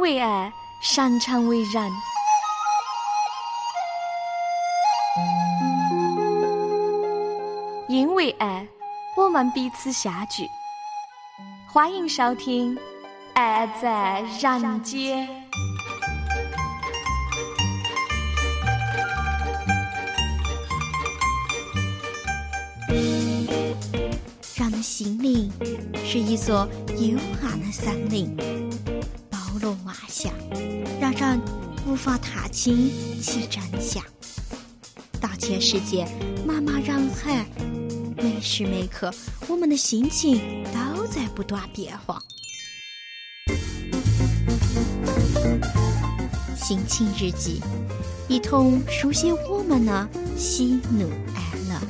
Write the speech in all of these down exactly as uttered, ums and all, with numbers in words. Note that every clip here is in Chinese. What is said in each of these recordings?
为爱，擅长为人。因为爱，我们彼此相聚。欢迎收听《爱在人间》。 人的心灵是一座幽暗的森林，包罗万象，让人无法踏清其真相。大千世界，茫茫人海，每时每刻，我们的心情都在不断变化。心情日记，一同书写我们的喜怒哀乐。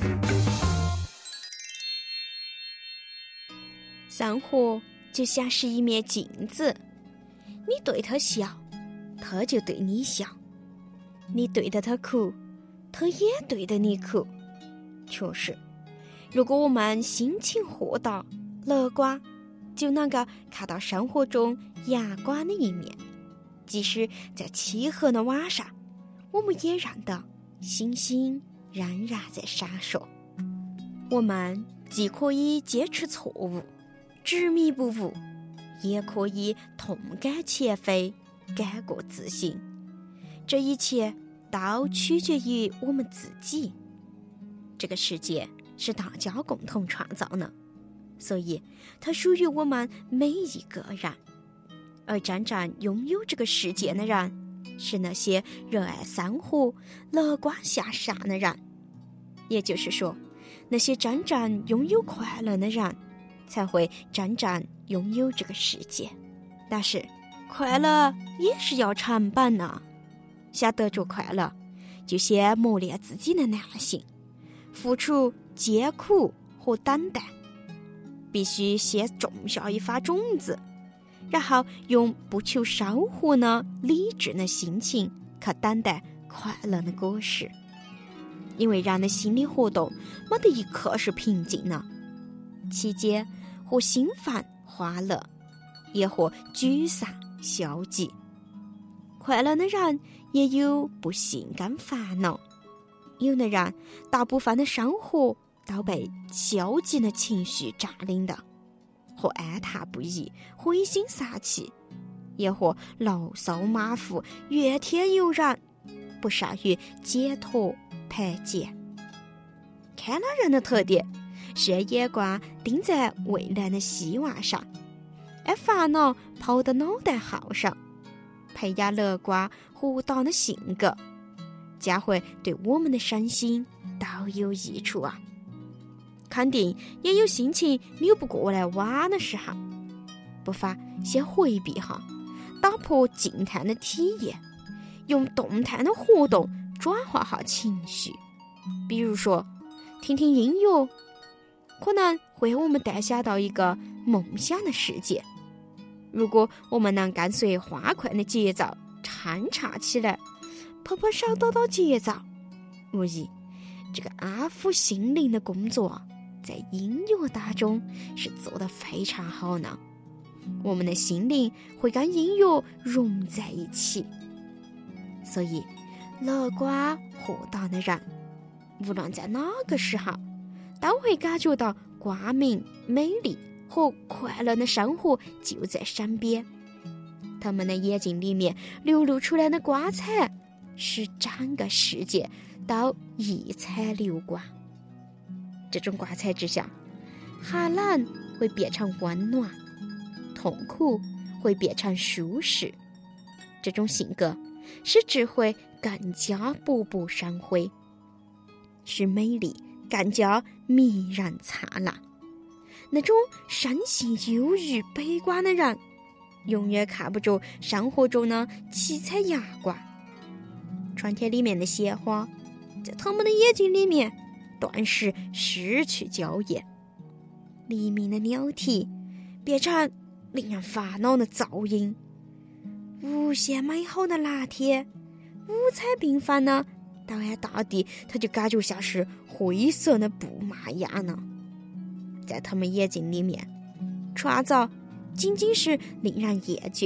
生活就像是一面镜子，你对他笑，他就对你笑；你对着他哭，他也对着你哭。确实，如果我们心情豁达、乐观，就能够看到生活中阳光的一面。即使在漆黑的晚上，我们也让到星星仍然在闪烁。我们既可以坚持错误，执迷不悟，也可以痛改前非，改过自新。这一切都取决于我们自己。这个世界是大家共同创造的，所以它属于我们每一个人。而真正拥有这个世界的人，是那些热爱生活、乐观向上的人。也就是说，那些真正拥有快乐的人，才会真正拥有这个世界。但是快乐也是要成本的，想得着快乐，就先磨练自己的耐性，付出艰苦和等待。必须先种下一发种子，然后用不求收获的理智的心情去等待快乐的果实。因为人的心理活动没得一刻是平静的，期间或兴奋欢乐，也或沮丧消极。快乐的人也有不幸跟烦恼，有的人大部分的生活都被消极的情绪占领的，或哀叹不已，灰心丧气，也或牢骚马虎，怨天尤人，不善于解脱排解。看那人的特点是眼光盯在未来的希望上，而烦恼抛到脑袋后上。培养乐观豁达的性格，将会对我们的身心都有益处啊。肯定也有心情扭不过来弯的时候，不妨先回避哈，打破静态的体验，用动态的活动转化下情绪。比如说听听音乐，可能会我们带下到一个梦想的世界。如果我们能跟随欢快的节奏唱唱起来，拍拍手抖抖节奏，无疑这个安抚心灵的工作在音乐当中是做得非常好呢。我们的心灵会跟音乐融在一起。所以乐观豁达的人，无论在哪个时候，都会感觉到光明、美丽和快乐的生活就在身边。他们的眼睛里面流露出来的光彩，使整个世界都异彩流光。这种光彩之下，寒冷会变成温暖，痛苦会变成舒适。这种性格使智慧更加勃勃生辉，使美丽更加迷人灿烂。那种生性忧郁悲观的人，永远看不着生活中的七彩阳光。春天里面的鲜花，在他们的眼睛里面顿时失去娇艳。黎明的鸟啼变成令人烦恼的噪音。无限美好的蓝天，五彩缤纷的到岸大地，它就感觉像是灰色的布幔一样呢。在他们眼睛里面，创造仅仅是令人厌倦、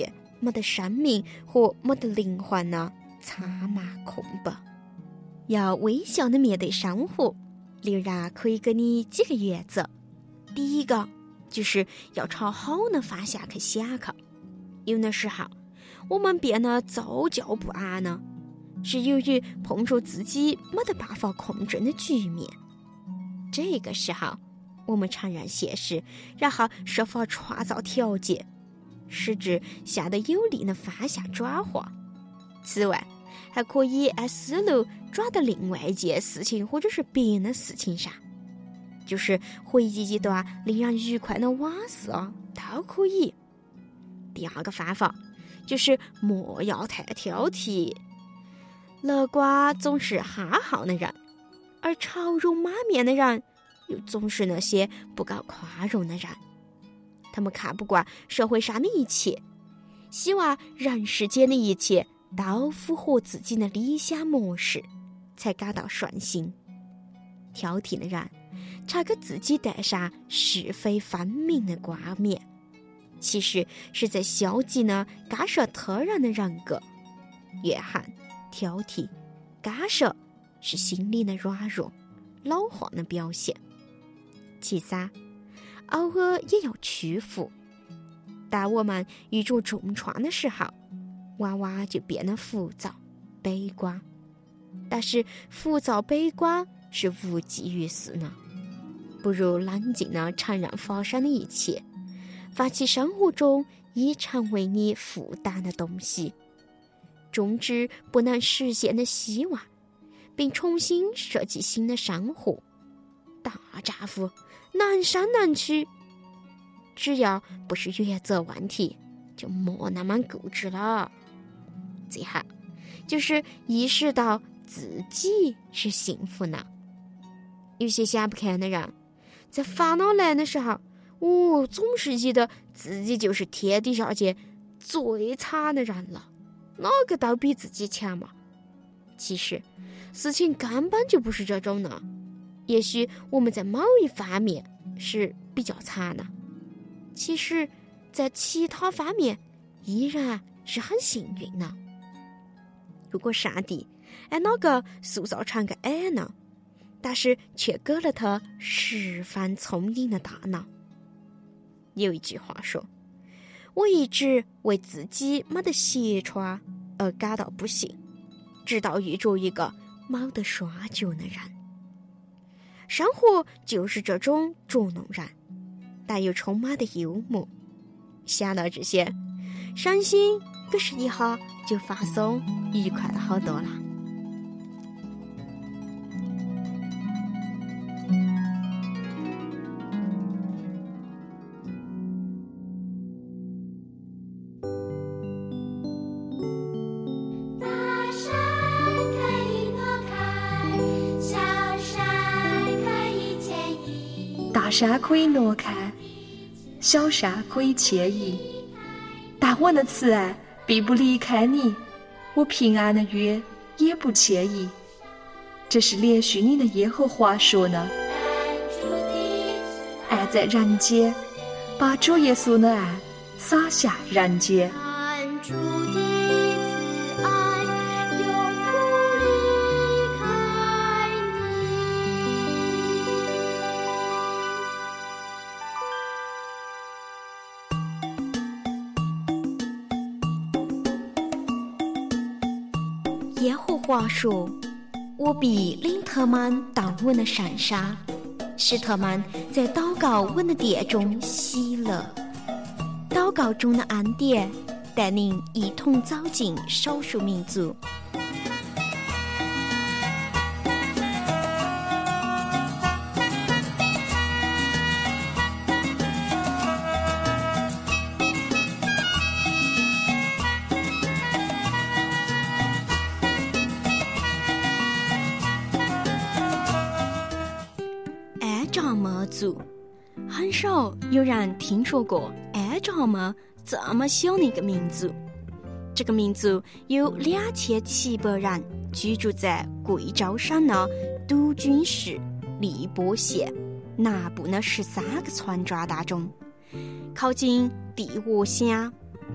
没得生命和没得灵魂的苍马空白。要微笑的面对生活，刘然可以给你几个原则。第一个就是要朝好的方向去想去。有的时候我们变得躁叫不安呢，是由于碰着自己没得办法控制的局面。这个时候我们承认现实，然后设法创造条件，使之向着有利的方向转化。此外，还可以按思路转到另外一件事情或者是别人的事情上，就是回忆一段令人愉快的往事都可以。第二个方法就是莫要太挑剔。乐观总是很好的人，而愁容满面的人又总是那些不够宽容的人。他们看不惯社会上的一切，希望人世间的一切都符合自己的理想模式，才感到顺心。挑剔的人常给自己戴上是非分明的冠冕，其实是在消极的干涉他人的人格。怨恨、挑剔、干涉是心理的软弱、老化的表现。其三，偶尔也要屈服。当我们遇着重创的时候，往往就变得浮躁、悲观。但是浮躁悲观是无济于事呢，不如冷静地承认发生的一切，放弃生活中已成为你负担的东西，终止不能实现的希望，并重新设计新的生活。大丈夫能伸能屈，只要不是原则问题，就莫那么固执了。最后就是意识到自己是幸福的。有些想不开的人，在烦恼来的时候，哦，总是觉得自己就是天底下间最惨的人了，哪个都比自己强嘛。其实事情根本就不是这种的，也许我们在某一方面是比较惨的，其实在其他方面依然是很幸运的。如果上帝按哪个塑造成个矮呢，但是却给了他十分聪明的大脑。有一句话说，我一直为自己没得鞋穿而感到不幸，直到遇着一个没得双脚的人。生活就是这种捉弄人，但又充满的幽默。想到这些，身心可是一下就放松愉快了好多了。 大山可以挪开，小山可以迁移，但我的慈爱必不离开你，我平安的约也不迁移。这是连续你的耶和华说呢。爱在人间，把主耶稣的爱洒下人间。 耶和华说，我必领他们到我的山上，使他们在祷告我的殿中喜乐。祷告中的恩典带领一同走进少数民族。安扎么族，很少有人听说过安扎么这么小的一个民族。这个民族有两千七百人居住在贵州省的都军市荔波县南部的十三个村庄当中，靠近地窝乡。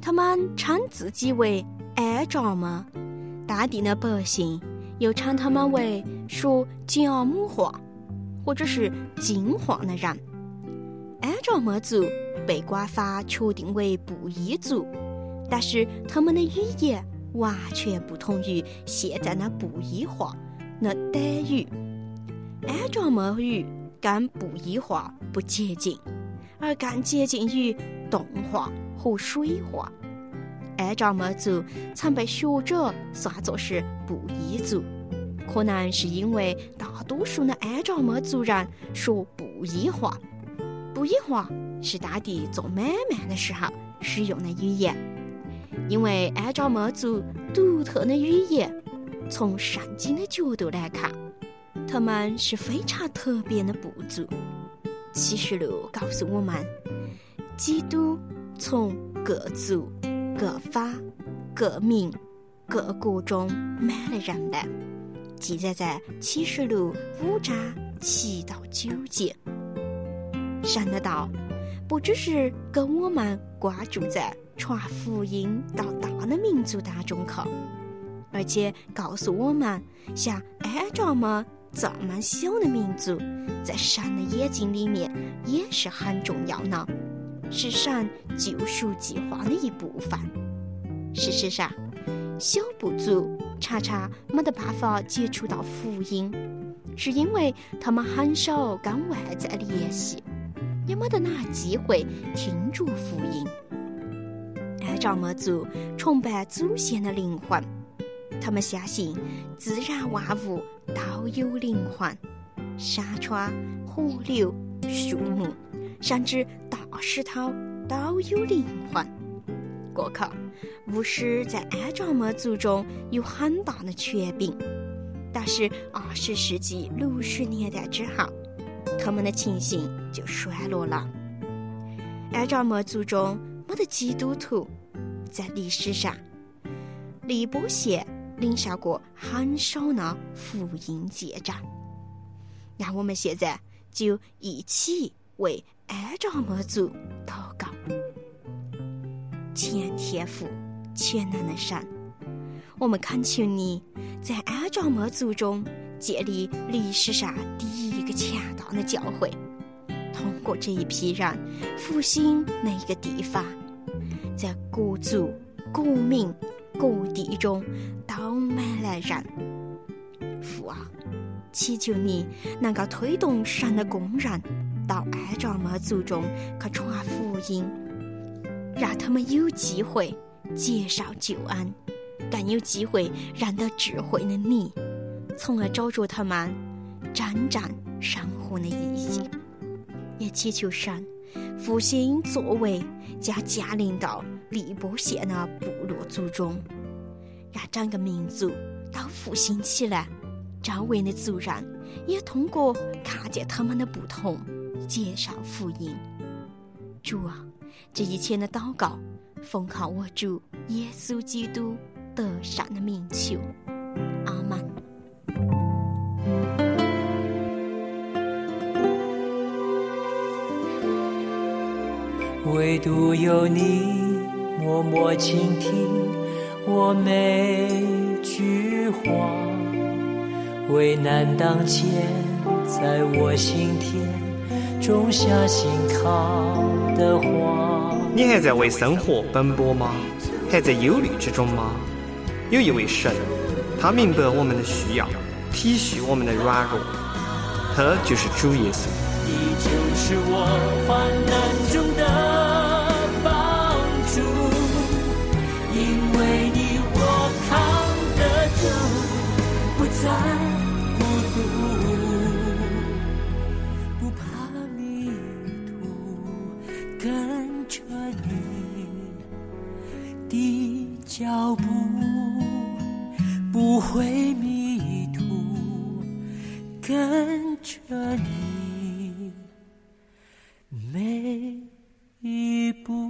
他们称自己为安丈么，当地的百姓又称他们为说姜母话或者是金话的人。安丈么族被官方确定为布依族，但是他们的语言完全不同于现在的布依话的傣语。安丈么语跟布依话不接近，而更接近于侗话和水话。安丈么族曾被学者算作是布依族，可能是因为大多数的安丈么族人说布依话。布依话是当地做买卖的时候使用的语言。因为安丈么族独特的语言，从圣经的角度来看，他们是非常特别的部族。启示录告诉我们，基督从各族、各法、各民、各国中买了人来，记载在启示录五章七到九节。神的道不只是跟我们关注在传福音到大的民族当中去，而且告诉我们，像安丈么这么小的民族，在神的眼睛里面也是很重要的，是神救赎计划的一部分。事实上，小部族常常没得办法接触到福音，是因为他们很少跟外在联系，也没得哪机会听着福音。安丈么族崇拜祖先的灵魂，他们相信自然万物都有灵魂，山川、河流、树木，甚至大石头都有灵魂。过去，巫师在安丈么族中有很大的权柄，但是二十世纪六十年代之后，他们的情形就衰落了。安丈么族中没得基督徒，在历史上，利波县领受过很少的福音见证。那我们现在就一起为安丈么族祷告。全天父、全能的神，我们恳求你在安丈么族中建立历史上第一个强大的教会，通过这一批人复兴那个地方，在各族、各民、各地中都买来人。父啊，祈求你能够推动神的工人到安丈么族中去传福音，让他们有机会介绍救恩，更有机会认得智慧的你，从而找着他们真正生活的意义。也祈求神复兴作为将降临到利波县的部落族中，让整个民族都复兴起来，周围的族人也通过看见他们的不同介绍福音。主啊，这一切的祷告奉靠我主耶稣基督得胜的名求，阿们。 唯独有你默默倾听我每句话，危难当前，在我心田种下信靠的花。 你还在为生活奔波吗？还在忧虑之中吗？有一位神，他明白我们的需要，体恤我们的软弱，他就是主耶稣。 你就是我患难中的帮助，因为你我扛得住，不再孤独，不怕迷途，跟着你的脚步，不会迷途，跟着你每一步。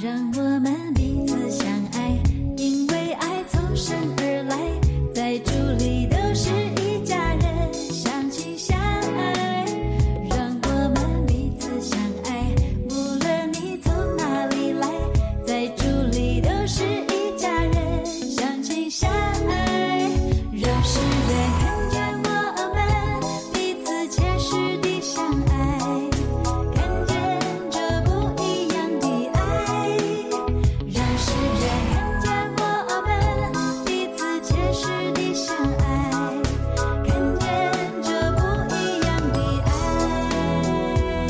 让我们彼此相爱，因为爱从神而来，在主里都是一家人，相亲相爱。让我们彼此相爱，无论你从哪里来，在主里都是一家人，相亲相爱。让世人看见我们彼此切实地相爱，看见这不一样的爱。让世人看见我们彼此切实地相爱，看见这不一样的爱。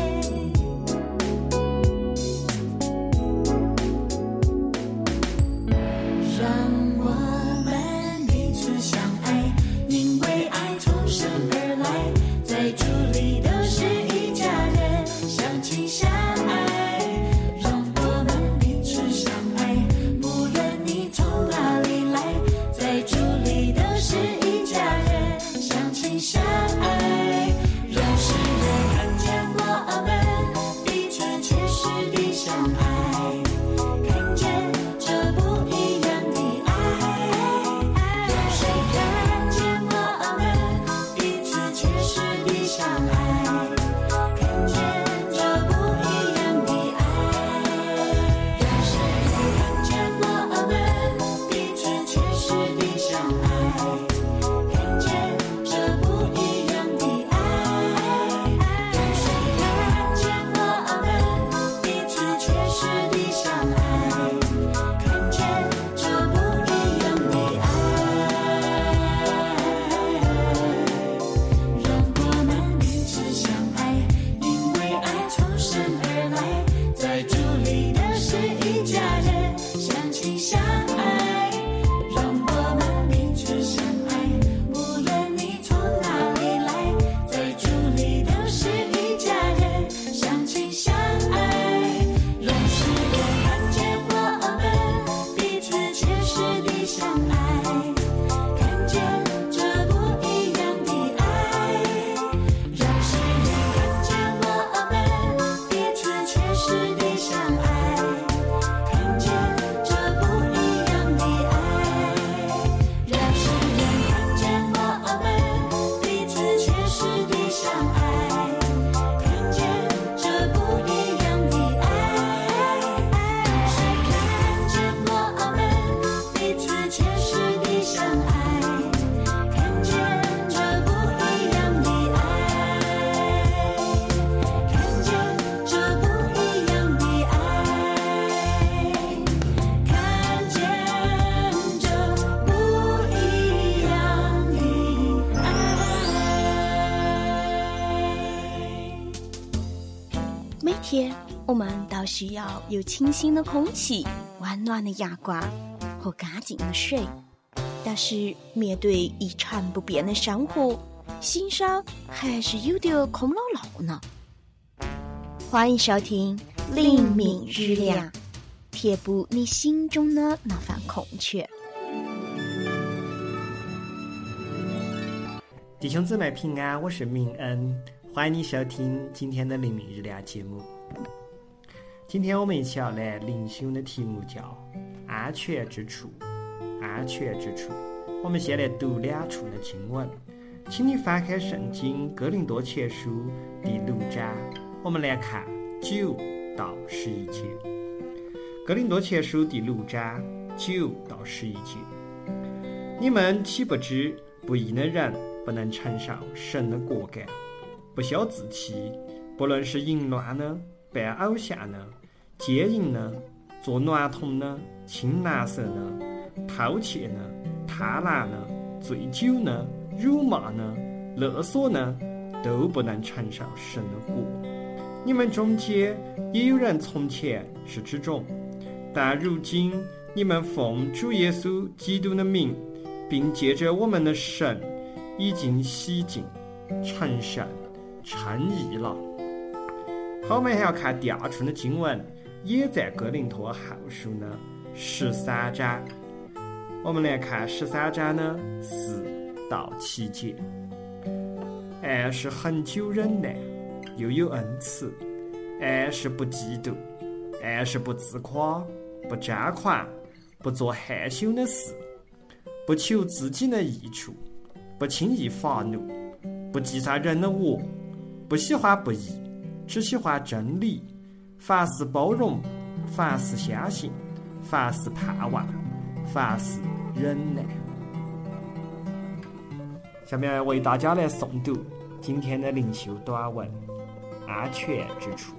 让我们彼此相爱，因为爱从神而来，在主里都是一家人，相亲相爱。让我们彼此相爱，无论你从哪里来，在主里都是一家人，相亲相爱。让世人看见我们彼此切实地相爱，看见这不一样的爱。让谁看见我们彼此切实地相爱，看见这不一样的爱。让谁看见我们彼此切实地相爱，看见这不一样的爱。让谁看见我们彼此切实地相爱，看见这不一样的爱。让我们彼此相爱，因为爱从神而来，在主里都是一家人，相亲相爱。让我们彼此相爱，无论你从哪里来，在主里都是一家人，相亲相爱。让世人看见我们彼此切实地相爱，看见这不一样的爱。让世人看见我们彼此切实地相爱，看见这不一样的爱。让世人看见我们彼此切实地相爱，看见这不一样的爱。让谁看见我们彼此切实地相爱，看见这不一样的爱，看见这不一样的爱，看见这不一样的爱。 每天我们都需要有清新的空气、温暖的阳光和干净的水，但是面对一成不变的生活，心上还是有点空落落呢。欢迎收听灵敏日亮，填补你心中的那份空缺。 弟兄姊妹平安，我是明恩，欢迎你收听今天的灵敏日亮节目。今天我们一起要来灵修的题目叫安全之处。安全之处，我们先来读两处的经文，请你翻开圣经哥林多前书第六章，我们来看九到十一节。哥林多前书第六章九到十一节，你们岂不知不义的人不能承受神的果感，不消自欺，不论是淫乱呢，拜偶像呢，奸淫呢，做娈童呢，亲男色呢，偷窃呢，贪婪呢，醉酒呢，辱骂呢，勒索呢，都不能承受神的国。你们中间也有人从前是这种，但如今你们奉主耶稣基督的名，并借着我们的神已经洗净、成圣、称义了。后面还要看第二处的经文，也在哥林多后书呢十三章。我们来看十三章呢四到七节。爱是恒久忍耐，又有恩慈；爱是不嫉妒； 爱是不自夸，不张狂，不做害羞的事，不求自己的益处，不轻易发怒，不计算人的恶，不喜欢不义，只喜欢真理。凡事包容，凡事相信，凡事盼望，凡事忍耐。下面为大家来诵读今天的灵修短文《安全之处》。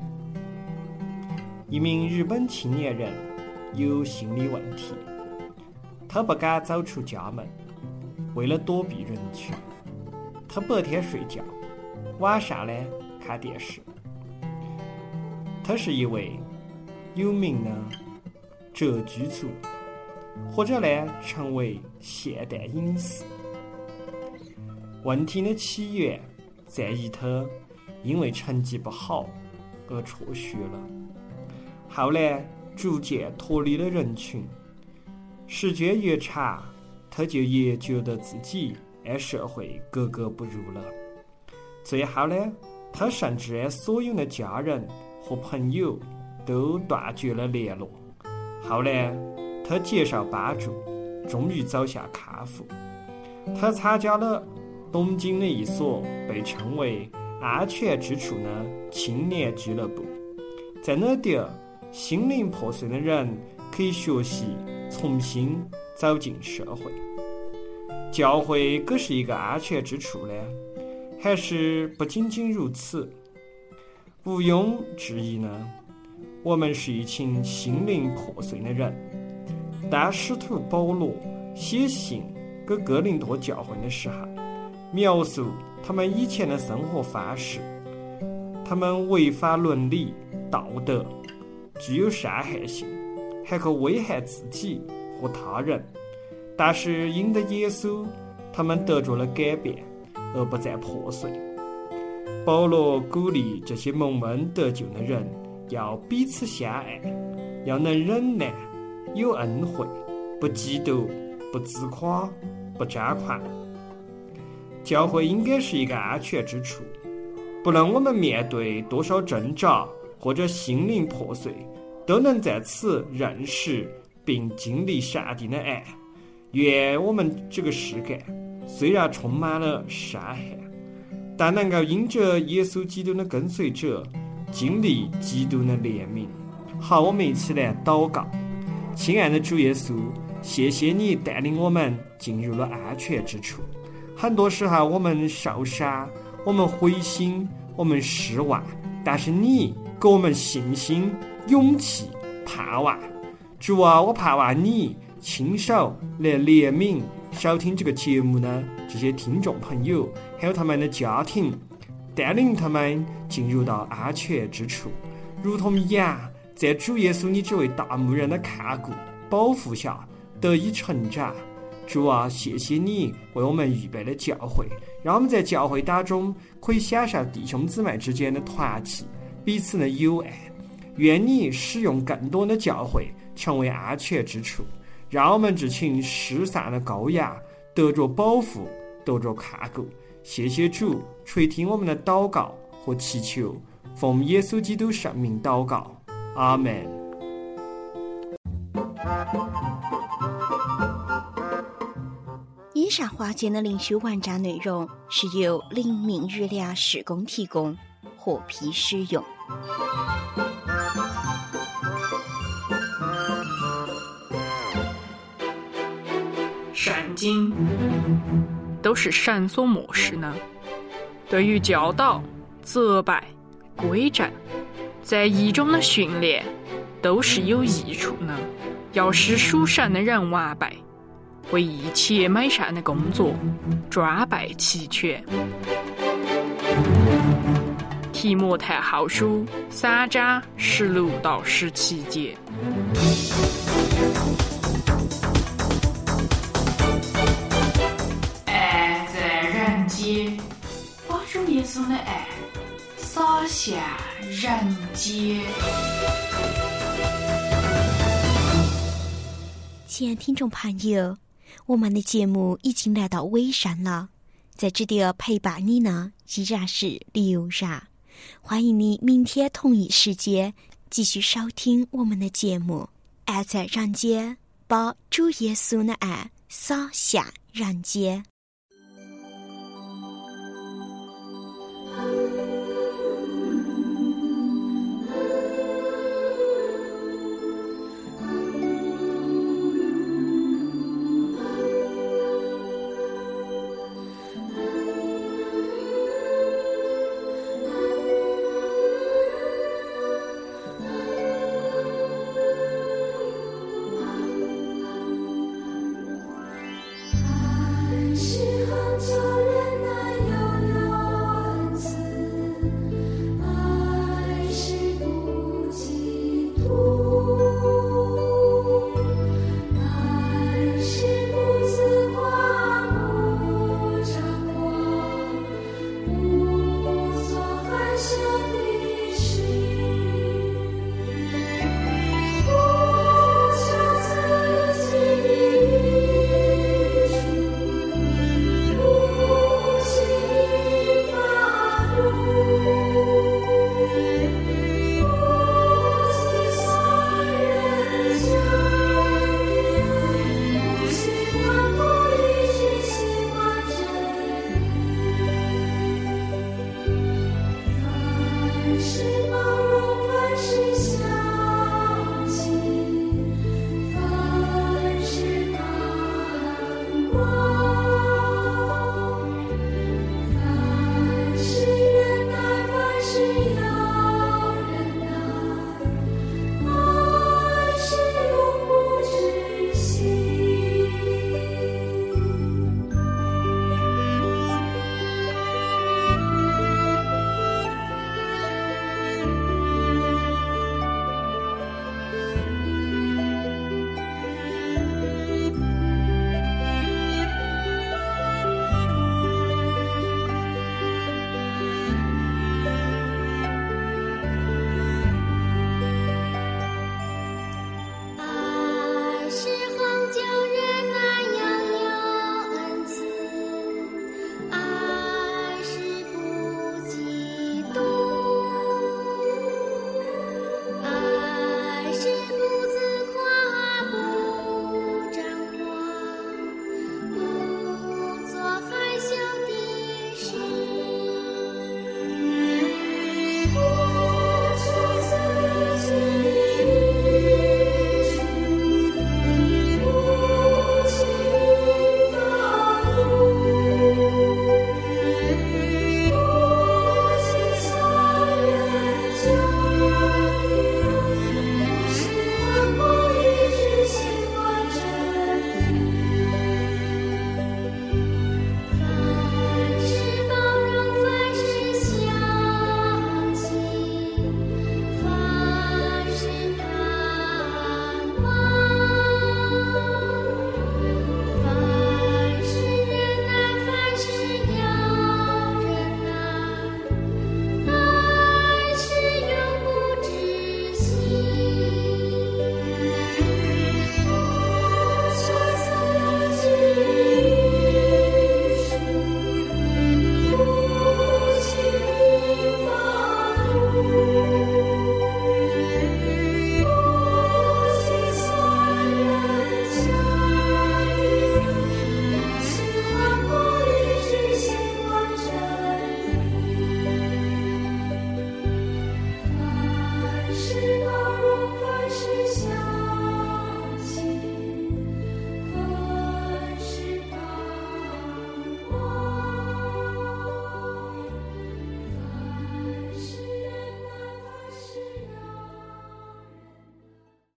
一名日本青年人有心理问题，他不敢走出家门，为了躲避人群，他白天睡觉，晚上呢看电视。他是一位有名的谪居族，或者呢成为现代隐士。问题的起源在于他因为成绩不好而辍学了，后来逐渐脱离了人群。时间越长，他就越觉得自己和社会格格不入了。最后呢，他甚至和所有的家人和朋友都断绝了联络。后来他接受帮助，终于走向康复。他参加了东京的一所被称为安全之处的青年俱乐部，在那里心灵破碎的人可以学习重新走进社会。教会可是一个安全之处呢？还是不仅仅如此？毋庸置疑呢，我们是一群心灵破碎的人。当使徒保罗写信给哥林多教会的时候，描述他们以前的生活方式，他们违反伦理道德，具有伤害性，还可危害自己和他人。但是因得耶稣，他们得着了改变，而不再破碎。保罗鼓励这些蒙恩得救的人要彼此相爱，要能忍耐，有恩惠，不嫉妒，不自夸，不张狂。教会应该是一个安全之处，不论我们面对多少挣扎或者心灵破碎，都能在此认识并经历上帝的爱。愿我们这个世界虽然充满了伤害，但能够因着耶稣基督的跟随者经历基督的怜悯。好，我们一起来祷告。亲爱的主耶稣，谢谢你带领我们进入了安全之处。很多时候我们受伤，我们灰心，我们失望，但是你给我们信心、勇气、盼望。主啊，我盼望你亲手来怜悯收听这个节目呢这些听众朋友，还有他们的家庭，带领他们进入到安全之处，如同羊在主耶稣你这位大牧人的看顾保护下得以成长。主啊，谢谢你为我们预备了教会，让我们在教会当中可以享受弟兄姊妹之间的团契，彼此的友爱。愿你使用更多的教会成为安全之处，让我们这群失散的羔羊得着保护，得着看顾。谢谢主垂听我们的祷告和祈求，奉耶稣基督圣名祷告，阿们。 以上话件的灵修文章内容是由灵命日粮事工提供，获批使用。 圣经都是神所默示的，对于教导、责备、规正，在义中的训练都是有益处的，要使属神的人完备，为一切美善的工作装备齐全。提摩太后书三章十六到十七节。爱在人间，把主耶稣的爱洒向人间。 亲爱的听众朋友，我们的节目已经来到尾声了，在这里陪伴你呢依然是刘然，欢迎你明天同一时间继续收听我们的节目，爱在人间，把主耶稣的爱洒下人间。